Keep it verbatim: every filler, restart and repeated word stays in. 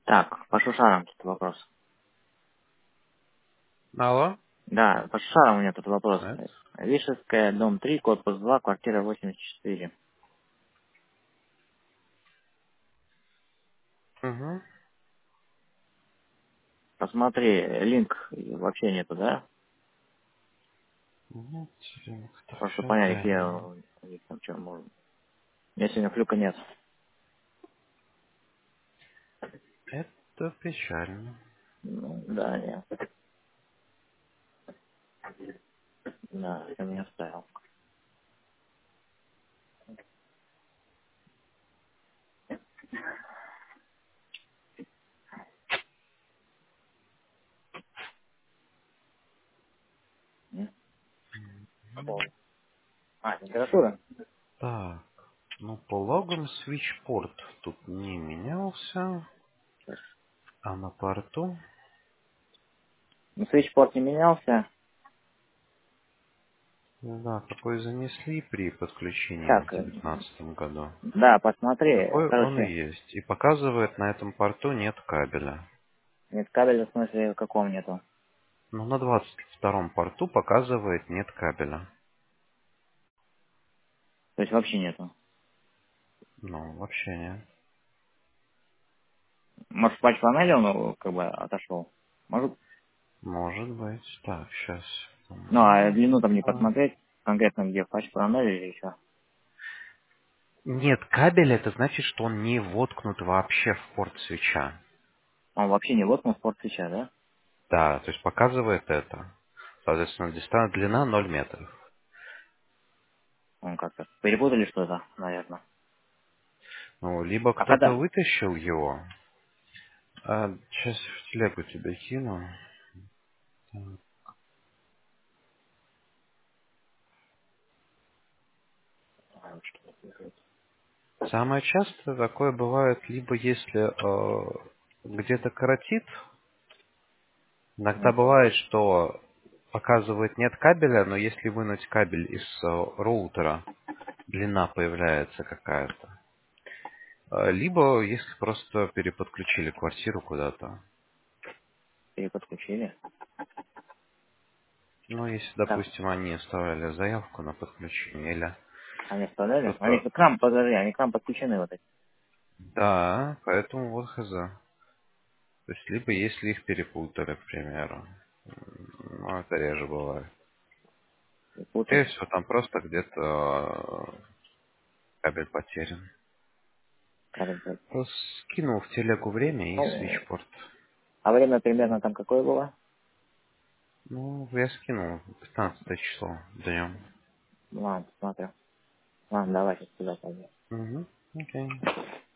Так, по Шушарам тут вопрос. Алло? Да, по Шушарам у меня тут вопрос. Нет? Вишевская, дом три, корпус два, квартира восемьдесят четыре. Угу. Посмотри, линк вообще нету, да? Нет, линк-то Просто все понять, где время. у них там что можно. У меня сегодня флюка нет. Это печально. Ну, да, нет. Да, я не оставил. Нет? Какого? А, температура? Так, ну по логам свитчпорт тут не менялся, а на порту... Ну, свитчпорт не менялся. Да, какой занесли при подключении в Так, э, девятнадцатом году. да, посмотри. Такой он и Короче, есть. И показывает, на этом порту нет кабеля. нет кабеля, в смысле, какого нету? Но на двадцать втором порту показывает нет кабеля. То есть вообще нету. Ну, вообще нет. Может, патч панели он ну, как бы отошел? Может, Может быть. Так, сейчас. ну, а длину там не посмотреть, конкретно где в патч панели или еще? Нет, кабель это значит, что он не воткнут вообще в порт свеча. Он вообще не воткнул в порт свеча, да? Да, то есть показывает это. Соответственно, дистанция длина ноль метров. Он как-то перепутали что-то, наверное. Ну, либо А кто-то когда? вытащил его. А, сейчас в телегу тебе кину. Самое часто такое бывает, либо если э, где-то коротит. Иногда Мгм. бывает, что показывает нет кабеля, но если вынуть кабель из э, роутера, длина появляется какая-то. Э, Либо если просто переподключили квартиру куда-то. Переподключили. Ну, если, Так, допустим, они оставляли заявку на подключение или они вставляли? Они кто-то... к нам, подожди, они к нам подключены вот эти. Да, поэтому вот хз. То есть, либо если их перепутали, к примеру. М, Ну, это реже бывает. Скорее Перепутали. всего, там просто где-то э, кабель потерян. Кабель, блядь. Ну, скинул в телегу время и Ну, свитчпорт. а время примерно там какое было? Ну, я скинул пятнадцатое число днем. Ладно, смотрю. Ладно, давай сейчас туда пойдем. Угу, окей.